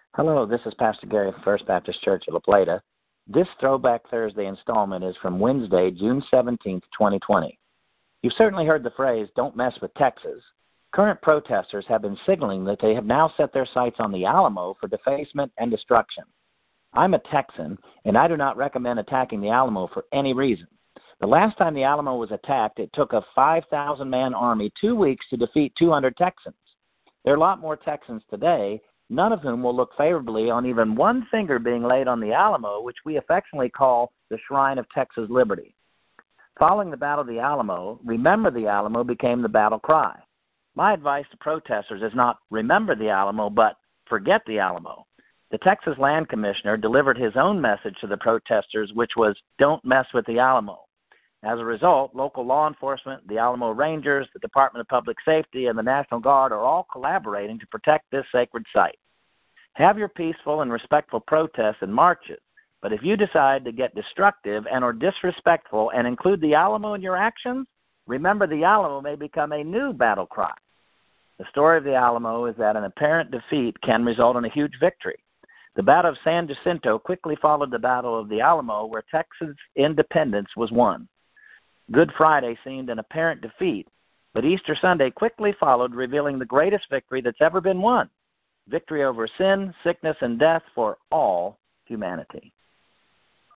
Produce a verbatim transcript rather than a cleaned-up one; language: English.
Hello, this is Pastor Gary of First Baptist Church of La Plata. This Throwback Thursday installment is from Wednesday, June seventeenth, twenty twenty. You've certainly heard the phrase, "Don't mess with Texas." Current protesters have been signaling that they have now set their sights on the Alamo for defacement and destruction. I'm a Texan, and I do not recommend attacking the Alamo for any reason. The last time the Alamo was attacked, it took a five thousand man army two weeks to defeat two hundred Texans. There are a lot more Texans today, none of whom will look favorably on even one finger being laid on the Alamo, which we affectionately call the Shrine of Texas Liberty. Following the Battle of the Alamo, "Remember the Alamo" became the battle cry. My advice to protesters is not remember the Alamo, but forget the Alamo. The Texas Land Commissioner delivered his own message to the protesters, which was, "Don't mess with the Alamo." As a result, local law enforcement, the Alamo Rangers, the Department of Public Safety, and the National Guard are all collaborating to protect this sacred site. Have your peaceful and respectful protests and marches, but if you decide to get destructive and or disrespectful and include the Alamo in your actions, remember the Alamo may become a new battle cry. The story of the Alamo is that an apparent defeat can result in a huge victory. The Battle of San Jacinto quickly followed the Battle of the Alamo, where Texas independence was won. Good Friday seemed an apparent defeat, but Easter Sunday quickly followed, revealing the greatest victory that's ever been won: victory over sin, sickness, and death for all humanity.